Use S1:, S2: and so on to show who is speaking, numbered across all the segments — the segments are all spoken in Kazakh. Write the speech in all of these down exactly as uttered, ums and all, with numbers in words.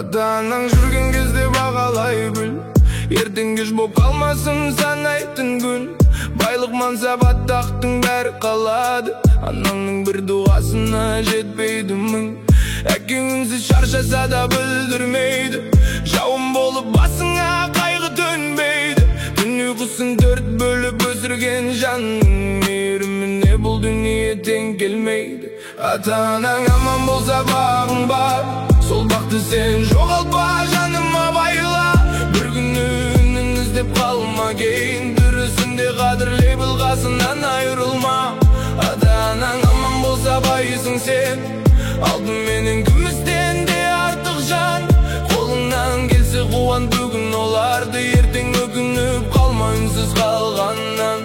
S1: Ата-анаң жүрген кезде бағалай біл, ертең кеш боп қалмасын санайтын күн. Байлық мансап аттақтың бәрі қалады, анаңның бір дұғасына жетпейді мың. Әкең үнсіз шаршаса да білдірмейді, жауын болып басыңа қайғы төнбейді. Түн ұйқысын төрт бөліп өсірген жанның мейіріміне бұл дүние тең келмейді. Ата-анаң аман болса бағың бар, сол бақты сен жоғалтпа жаныма байла. Бір күні үнін іздеп қалма, кейін дұрысында қадірлей біл, қасынан айырылма. Ата-анаң аман болса байысың сен, алтынменен күмістен де артық жан. Қолыңнан келсе қуан бүгін оларды, ертең өкініп қалма үнсіз қалғаннан.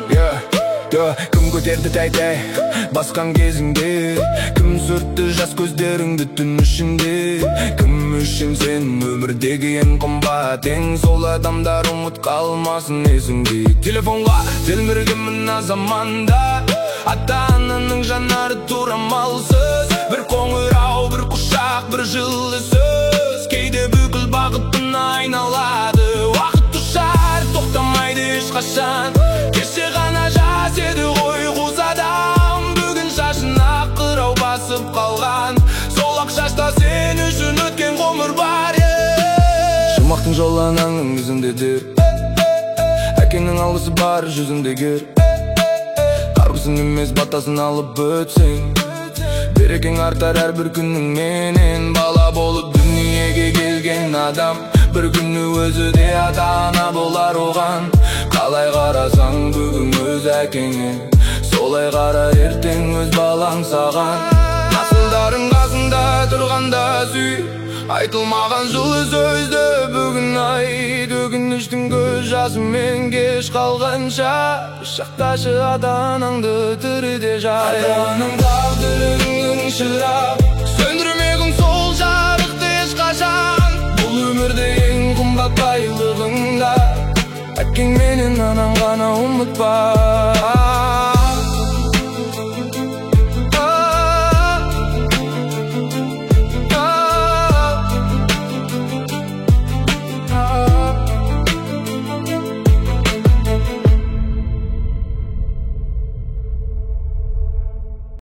S1: Кім көтерді тәй-тәй басқан кезіңде, кім сүртті жас көздеріңді түн ішінде. Кім үшін сен өмірдегі ең қымбат, ең сол адамдар ұмыт қалмасын есіңде. Телефонға телмірген мына заманда, ата-ананың жанары тура малсыз. Бір қоңырау, бір құшақ, бір жылы сөз, кейде бүкіл бақытын айналады. Уақыт ұшар, тоқтамайды ешқашан, кеше ғана жас еді ғой қуыс адам. Бүгін шашына қырау басып қалған, сол ақ шашта сен үшін өткен ғұмыр бар. Жұмақтың жолы анаңның ізінде дер, әкеңнің алғысы бар жүзінде кер. Қарғысын емес батасын алып өтсең, берекең артар әрбір күнің менен. Бала болып дүниеге келген адам, бір күні өзі де ата-ана болар оған. Қалай қарасаң бүгін өз әкеңе, солай қара ертең өз балаң саған. Асылдарың қасында тұрғанда сүй, айтылмаған жылы сөзді бүгін айт. Өкініштің көз жасымен кеш қалғанша, шақташы ата-анаңды тіріде жай. Ата-анаң тағдырыңның шырағы, сөндірмегің сол жарықты ешқашан. Бұл өмірде ең қымбат байлығыңда, әкең менен анаң ғана ұмытпа.